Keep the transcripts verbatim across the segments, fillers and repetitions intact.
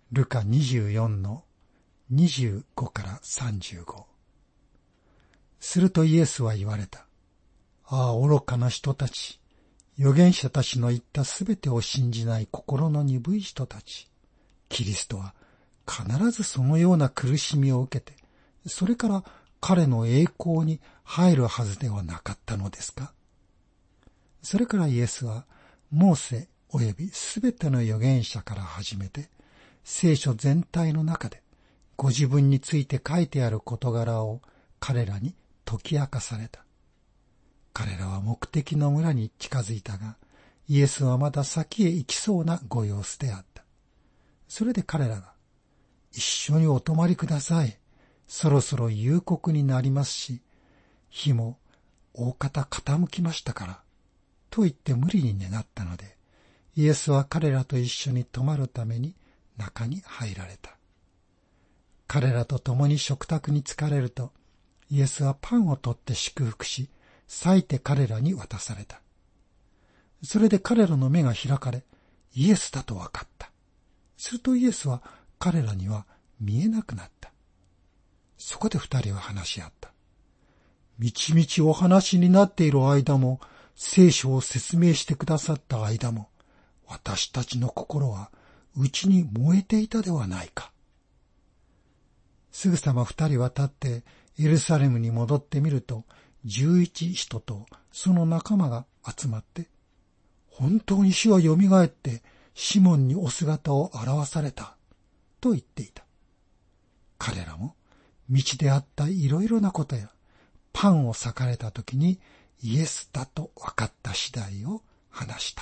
ルカにじゅうよんのにじゅうごからさんじゅうご。するとイエスは言われた。ああ、愚かな人たち。預言者たちの言ったすべてを信じない心の鈍い人たち。キリストは必ずそのような苦しみを受けて、それから彼の栄光に入るはずではなかったのですか？それからイエスは、モーセおよびすべての預言者から始めて、聖書全体の中で、ご自分について書いてある事柄を彼らに解き明かされた。彼らは目的の村に近づいたが、イエスはまだ先へ行きそうなご様子であった。それで彼らが、一緒にお泊まりください。そろそろ夕刻になりますし、日も大方傾きましたから、と言って無理に願ったので、イエスは彼らと一緒に泊まるために中に入られた。彼らと共に食卓に疲れると、イエスはパンを取って祝福し、裂いて彼らに渡された。それで彼らの目が開かれ、イエスだと分かった。するとイエスは彼らには見えなくなった。そこで二人は話し合った。みちみちお話になっている間も、聖書を説明してくださった間も、私たちの心は内に燃えていたではないか。すぐさま二人は立ってエルサレムに戻ってみると、十一使徒とその仲間が集まって、本当に主はよみがえってシモンにお姿を現された、と言っていた。彼らも道であったいろいろなことや、パンを裂かれた時にイエスだと分かった次第を話した。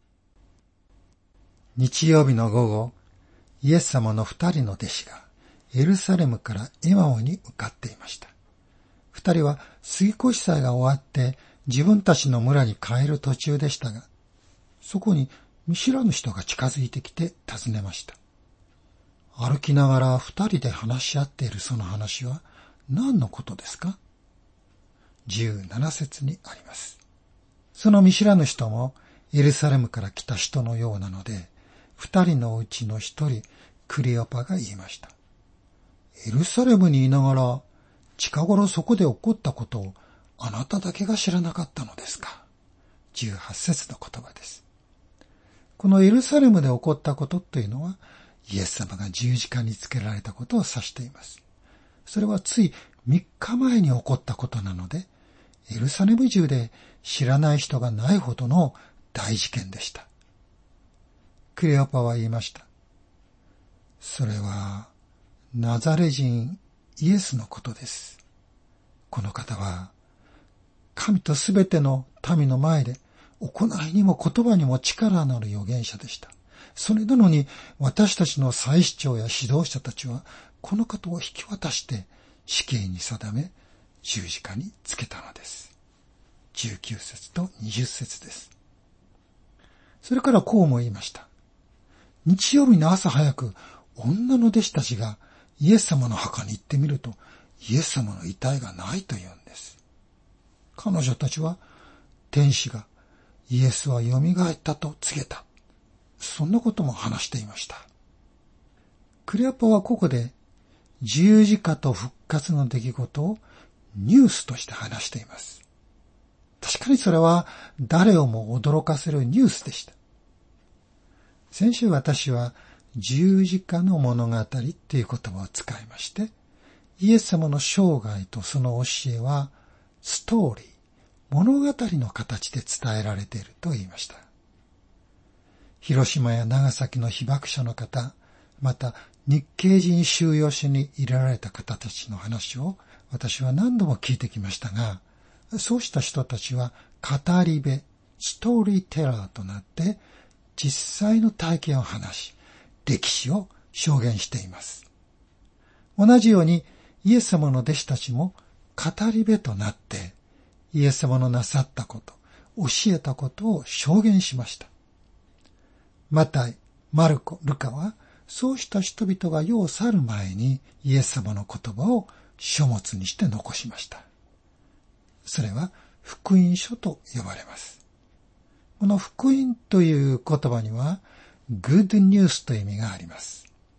日曜日の午後、イエス様の二人の弟子がエルサレムからエマオに向かっていました。二人は杉越祭が終わって自分たちの村に帰る途中でしたが、そこに見知らぬ人が近づいてきて尋ねました。歩きながら二人で話し合っているその話は何のことですか？じゅうなな節にあります。その見知らぬ人もエルサレムから来た人のようなので、二人のうちの一人、クレオパが言いました。エルサレムにいながら、近頃そこで起こったことをあなただけが知らなかったのですか。じゅうはち節の言葉です。このエルサレムで起こったことというのは、イエス様が十字架につけられたことを指しています。それはついみっかまえに起こったことなので、エルサレム中で知らない人がないほどの大事件でした。クレオパは言いました。それはナザレ人イエスのことです。この方は神とすべての民の前で行いにも言葉にも力のある預言者でした。それなのに私たちの祭司長や指導者たちはこの方を引き渡して死刑に定め十字架につけたのです。じゅうきゅう節とにじゅう節です。それからこうも言いました。日曜日の朝早く女の弟子たちがイエス様の墓に行ってみるとイエス様の遺体がないというんです。彼女たちは天使がイエスはよみがえったと告げた。そんなことも話していました。クレオパはここで十字架と復活の出来事をニュースとして話しています。確かにそれは誰をも驚かせるニュースでした。先週私は十字架の物語という言葉を使いまして、イエス様の生涯とその教えはストーリー、物語の形で伝えられていると言いました。広島や長崎の被爆者の方、また日系人収容所に入れられた方たちの話を私は何度も聞いてきましたが、そうした人たちは語り部、ストーリーテラーとなって実際の体験を話し、歴史を証言しています。同じようにイエス様の弟子たちも語り部となってイエス様のなさったこと、教えたことを証言しました。マタイ、マルコ、ルカはそうした人々が世を去る前にイエス様の言葉を書物にして残しました。それは福音書と呼ばれます。この福音という言葉にはグッドニュースという意味があります。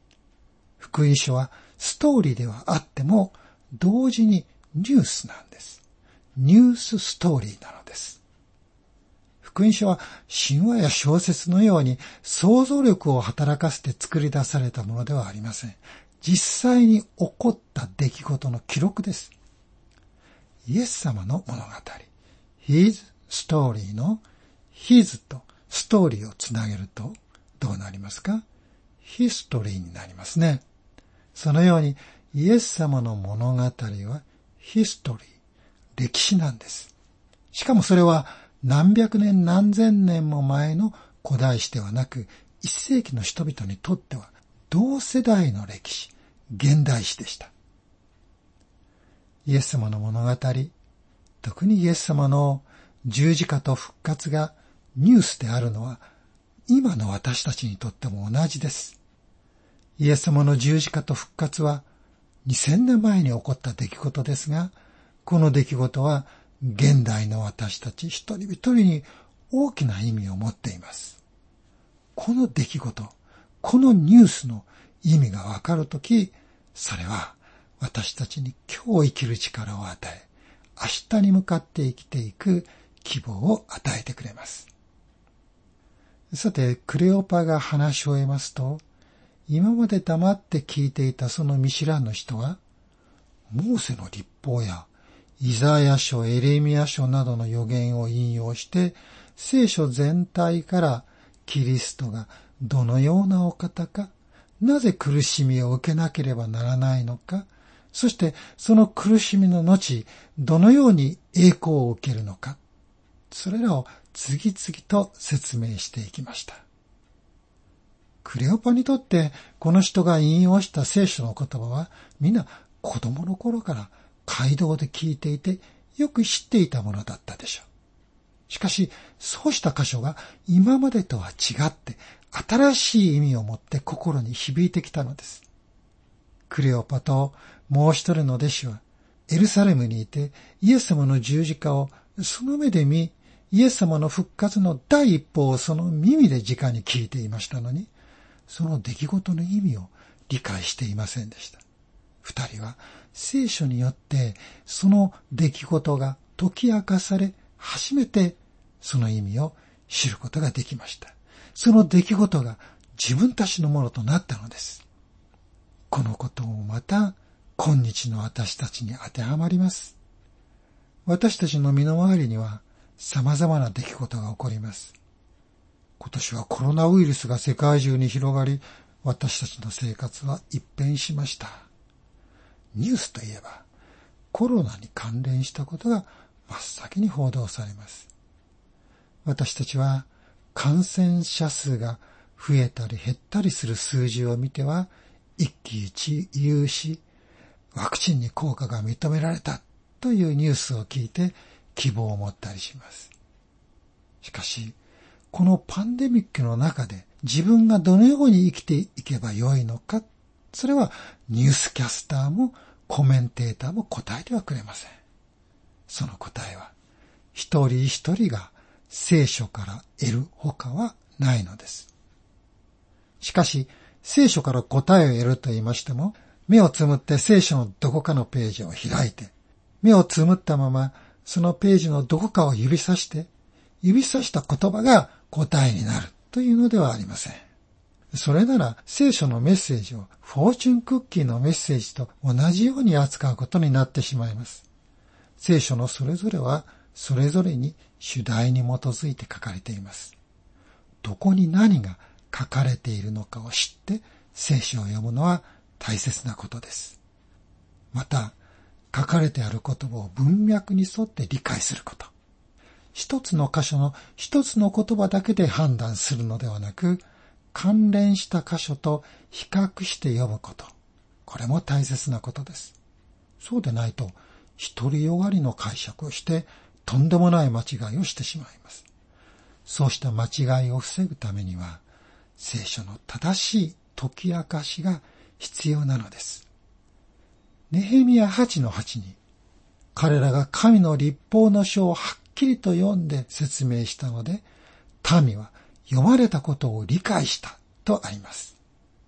福音書はストーリーではあっても、同時にニュースなんです。ニュースストーリーなのです。福音書は神話や小説のように想像力を働かせて作り出されたものではありません。実際に起こった出来事の記録です。イエス様の物語、His Story の His とストーリーをつなげるとどうなりますか？ヒストリーになりますね。そのようにイエス様の物語はヒストリー、歴史なんです。しかもそれは何百年何千年も前の古代史ではなく、一世紀の人々にとっては同世代の歴史、現代史でした。イエス様の物語、特にイエス様の十字架と復活がニュースであるのは、今の私たちにとっても同じです。イエス様の十字架と復活はにせんねんまえに起こった出来事ですが、この出来事は現代の私たち一人一人に大きな意味を持っています。この出来事、このニュースの意味がわかるとき、それは私たちに今日生きる力を与え、明日に向かって生きていく希望を与えてくれます。さて、クレオパが話し終えますと、今まで黙って聞いていたその見知らぬ人は、モーセの律法やイザヤ書、エレミヤ書などの預言を引用して、聖書全体からキリストがどのようなお方か、なぜ苦しみを受けなければならないのか、そしてその苦しみの後、どのように栄光を受けるのか、それらを次々と説明していきました。クレオパにとってこの人が引用した聖書の言葉はみんな子供の頃から街道で聞いていてよく知っていたものだったでしょう。しかしそうした箇所が今までとは違って新しい意味を持って心に響いてきたのです。クレオパともう一人の弟子はエルサレムにいてイエス様の十字架をその目で見、イエス様の復活の第一歩をその耳で直に聞いていましたのに、その出来事の意味を理解していませんでした。二人は聖書によってその出来事が解き明かされ、初めてその意味を知ることができました。その出来事が自分たちのものとなったのです。このこともまた今日の私たちに当てはまります。私たちの身の回りには様々な出来事が起こります。今年はコロナウイルスが世界中に広がり、私たちの生活は一変しました。ニュースといえば、コロナに関連したことが真っ先に報道されます。私たちは感染者数が増えたり減ったりする数字を見ては、一喜一憂し、ワクチンに効果が認められたというニュースを聞いて希望を持ったりします。しかし、このパンデミックの中で自分がどのように生きていけばよいのか、それはニュースキャスターもコメンテーターも答えてはくれません。その答えは一人一人が聖書から得るほかはないのです。しかし聖書から答えを得ると言いましても、目をつむって聖書のどこかのページを開いて、目をつむったままそのページのどこかを指さして、指さした言葉が答えになるというのではありません。それなら聖書のメッセージをフォーチュンクッキーのメッセージと同じように扱うことになってしまいます。聖書のそれぞれはそれぞれに主題に基づいて書かれています。どこに何が書かれているのかを知って聖書を読むのは大切なことです。また、書かれてある言葉を文脈に沿って理解すること。一つの箇所の一つの言葉だけで判断するのではなく、関連した箇所と比較して読むこと。これも大切なことです。そうでないと、独りよがりの解釈をして、とんでもない間違いをしてしまいます。そうした間違いを防ぐためには、聖書の正しい解き明かしが必要なのです。ネヘミヤはちのはちに、彼らが神の律法の書をはっきりと読んで説明したので、民は読まれたことを理解したとあります。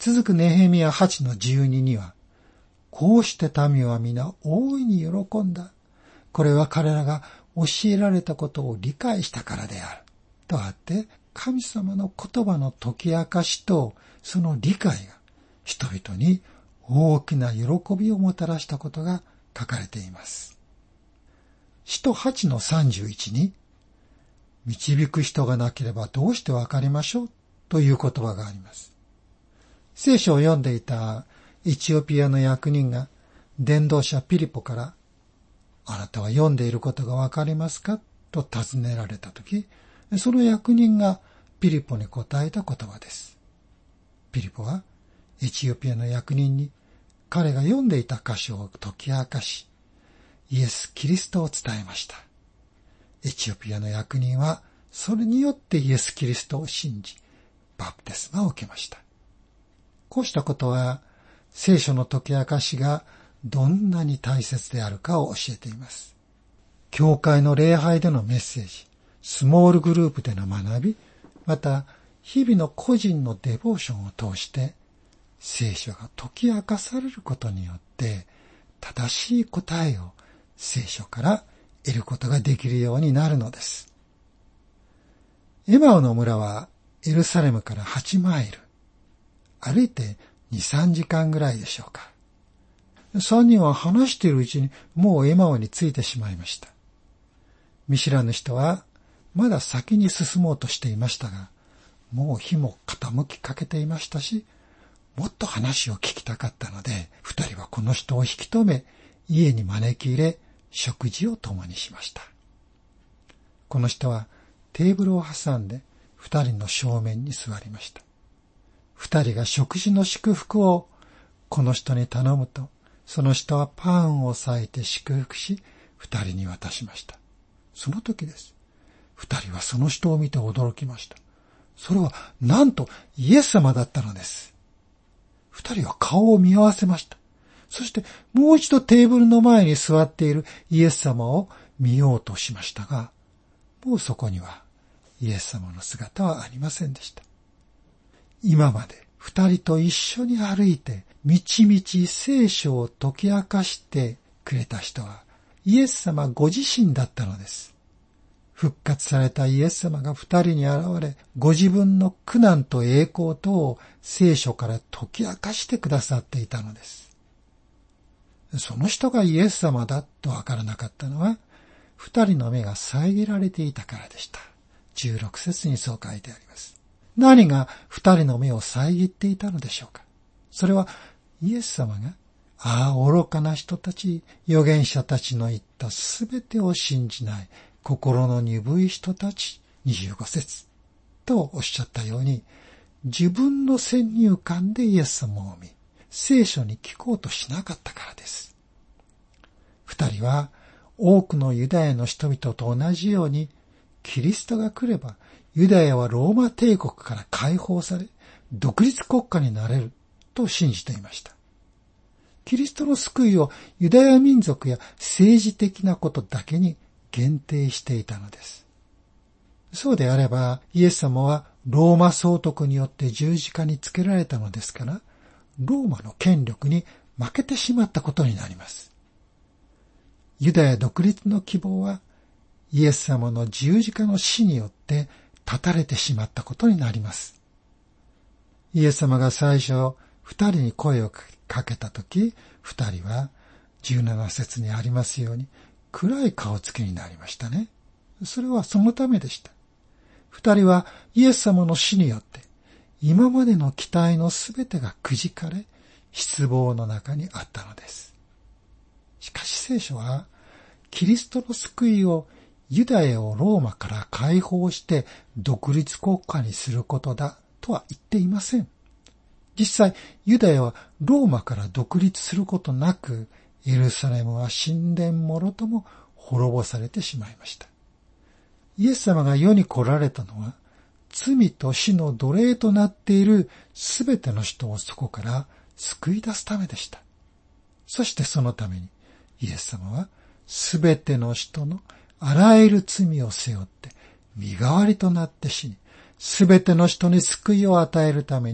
続くネヘミヤはちのじゅうにには、こうして民は皆大いに喜んだ。これは彼らが教えられたことを理解したからである。とあって、神様の言葉の解き明かしとその理解が人々に大きな喜びをもたらしたことが書かれています。使徒はちのさんじゅういちに、導く人がなければどうしてわかりましょうという言葉があります。聖書を読んでいたエチオピアの役人が伝道者ピリポから、あなたは読んでいることがわかりますかと尋ねられたとき、その役人がピリポに答えた言葉です。ピリポはエチオピアの役人に彼が読んでいた箇所を解き明かし、イエス・キリストを伝えました。エチオピアの役人はそれによってイエス・キリストを信じ、バプテスマを受けました。こうしたことは聖書の解き明かしがどんなに大切であるかを教えています。教会の礼拝でのメッセージ、スモールグループでの学び、また日々の個人のデボーションを通して聖書が解き明かされることによって正しい答えを聖書から得ることができるようになるのです。エマオの村はエルサレムからはちマイル、歩いてに、さんじかんぐらいでしょうか。三人は話しているうちにもうエマオに着いてしまいました。見知らぬ人はまだ先に進もうとしていましたが、もう日も傾きかけていましたし、もっと話を聞きたかったので、二人はこの人を引き止め、家に招き入れ、食事を共にしました。この人はテーブルを挟んで二人の正面に座りました。二人が食事の祝福をこの人に頼むと、その人はパンを裂いて祝福し、二人に渡しました。その時です。二人はその人を見て驚きました。それはなんとイエス様だったのです。二人は顔を見合わせました。そしてもう一度テーブルの前に座っているイエス様を見ようとしましたが、もうそこにはイエス様の姿はありませんでした。今まで二人と一緒に歩いて、みちみち聖書を解き明かしてくれた人はイエス様ご自身だったのです。復活されたイエス様が二人に現れ、ご自分の苦難と栄光とを聖書から解き明かしてくださっていたのです。その人がイエス様だとわからなかったのは、二人の目が遮られていたからでした。じゅうろく節にそう書いてあります。何が二人の目を遮っていたのでしょうか。それはイエス様が、ああ愚かな人たち、預言者たちの言ったすべてを信じない心の鈍い人たち、にじゅうご節とおっしゃったように、自分の先入観でイエス様を見、聖書に聞こうとしなかったからです。二人は多くのユダヤの人々と同じように、キリストが来ればユダヤはローマ帝国から解放され、独立国家になれると信じていました。キリストの救いをユダヤ民族や政治的なことだけに限定していたのです。そうであれば、イエス様はローマ総督によって十字架につけられたのですから、ローマの権力に負けてしまったことになります。ユダヤ独立の希望は、イエス様の十字架の死によって断たれてしまったことになります。イエス様が最初、二人に声をかけたとき、二人はじゅうなな節にありますように、暗い顔つきになりましたね。それはそのためでした。二人はイエス様の死によって、今までの期待のすべてがくじかれ、失望の中にあったのです。しかし聖書は、キリストの救いをユダヤをローマから解放して独立国家にすることだとは言っていません。実際、ユダヤはローマから独立することなく、エルサレムは神殿もろとも滅ぼされてしまいました。イエス様が世に来られたのは、罪と死の奴隷となっているすべての人をそこから救い出すためでした。そしてそのために、イエス様はすべての人のあらゆる罪を背負って身代わりとなって死に、すべての人に救いを与えるために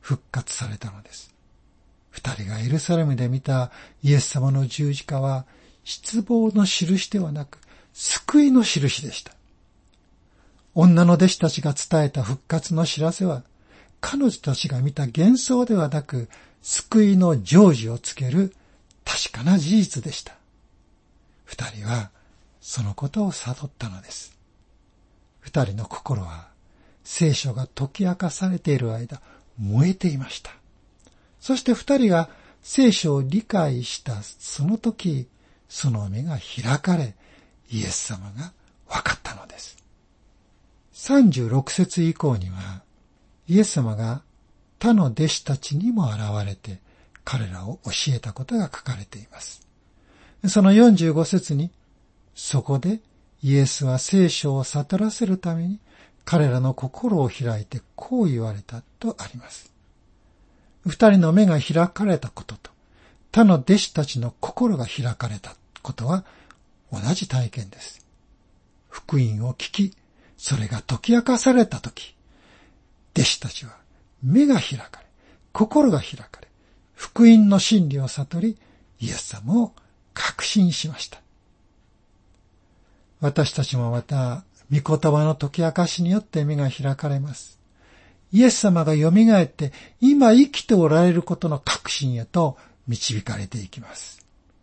復活されたのです。二人がエルサレムで見たイエス様の十字架は失望の印ではなく救いの印でした。女の弟子たちが伝えた復活の知らせは、彼女たちが見た幻想ではなく救いの成就をつける確かな事実でした。二人はそのことを悟ったのです。二人の心は聖書が解き明かされている間燃えていました。そして二人が聖書を理解したその時、その目が開かれ、イエス様が分かったのです。さんじゅうろく節以降には、イエス様が他の弟子たちにも現れて彼らを教えたことが書かれています。そのよんじゅうご節に、そこでイエスは聖書を悟らせるために彼らの心を開いてこう言われたとあります。二人の目が開かれたことと他の弟子たちの心が開かれたことは同じ体験です。福音を聞き、それが解き明かされたとき、弟子たちは目が開かれ、心が開かれ、福音の真理を悟り、イエス様を確信しました。私たちもまた、御言葉の解き明かしによって目が開かれます。イエス様が蘇って今生きておられることの確信へと導かれていきます。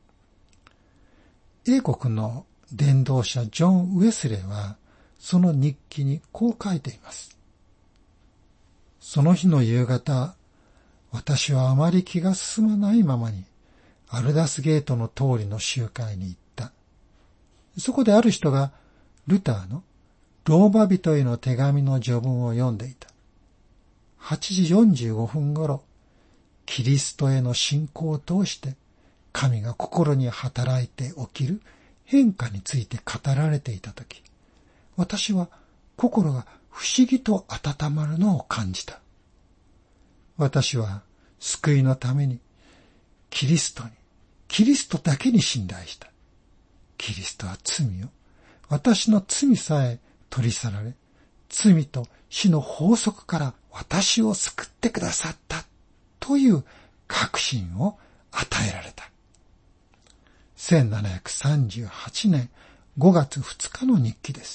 英国の伝道者ジョン・ウェスレーはその日記にこう書いています。その日の夕方、私はあまり気が進まないままにアルダスゲートの通りの集会に行った。そこである人がルターのローマ人への手紙の序文を読んでいた。はちじよんじゅうごふんごろ、キリストへの信仰を通して神が心に働いて起きる変化について語られていたとき、私は心が不思議と温まるのを感じた。私は救いのためにキリストに、キリストだけに信頼した。キリストは罪を、私の罪さえ取り去られ、罪と死の法則から私を救ってくださったという確信を与えられた。せんななひゃくさんじゅうはちねんごがつふつかの日記です。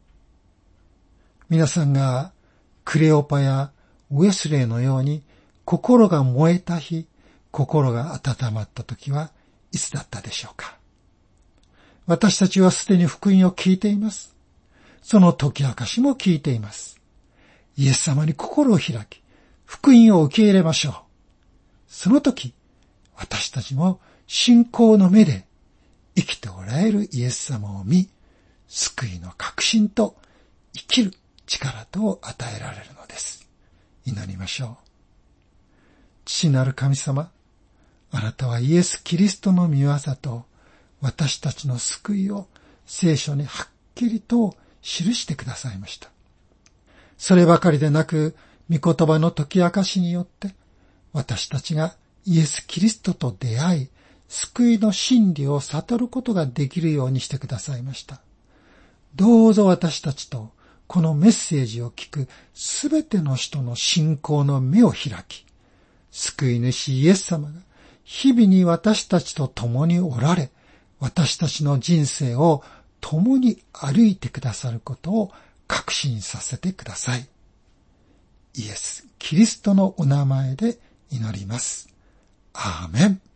皆さんがクレオパやウェスレーのように心が燃えた日、心が温まった時はいつだったでしょうか。私たちはすでに福音を聞いています。その解き明かしも聞いています。イエス様に心を開き、福音を受け入れましょう。その時、私たちも信仰の目で生きておられるイエス様を見、救いの確信と生きる力と与えられるのです。祈りましょう。父なる神様、あなたはイエス・キリストの御業と私たちの救いを聖書にはっきりと記してくださいました。そればかりでなく、御言葉の解き明かしによって私たちがイエス・キリストと出会い、救いの真理を悟ることができるようにしてくださいました。どうぞ私たちとこのメッセージを聞くすべての人の信仰の目を開き、救い主イエス様が日々に私たちと共におられ、私たちの人生を共に歩いてくださることを確信させてください。イエス・キリストのお名前で祈ります。アーメン。